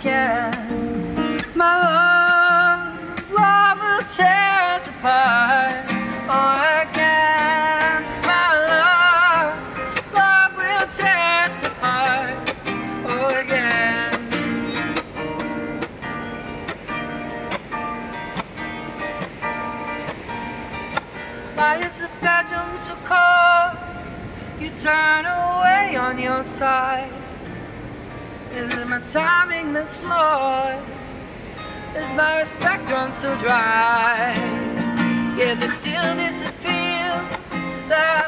again. My love will tear us apart. Oh, again. My love will tear us apart. Oh, again. Why is the bedroom so cold? You turn away on your side. Is it my timing that's flawed? Is my respect run so dry? Yeah, there's still this appeal that